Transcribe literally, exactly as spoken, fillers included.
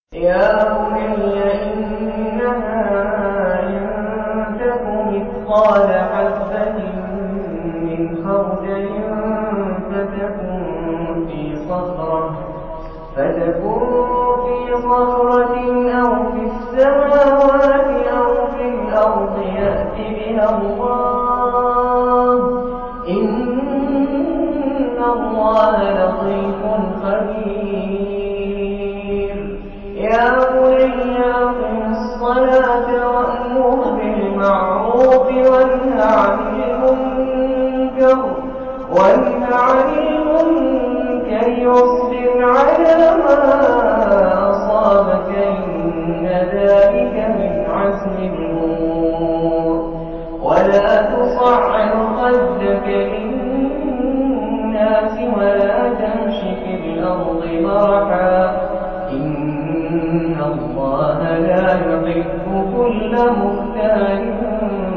يا بني إنها إن تك مثقال حبة من خردل فتكن في صخرة فتكن في صخرة أو في السماوات أو في الأرض يأت بها الله إن الله لطيف خبير. يا بني أقم الصلاة وأمر بالمعروف وانه عن المنكر وانه عن المنكر واصبر على ما أصابك إن ذلك من عزم الأمور ولا تصعر خدك للناس ولا تمش في الأرض مرحا إن الله لا يحب كل مختال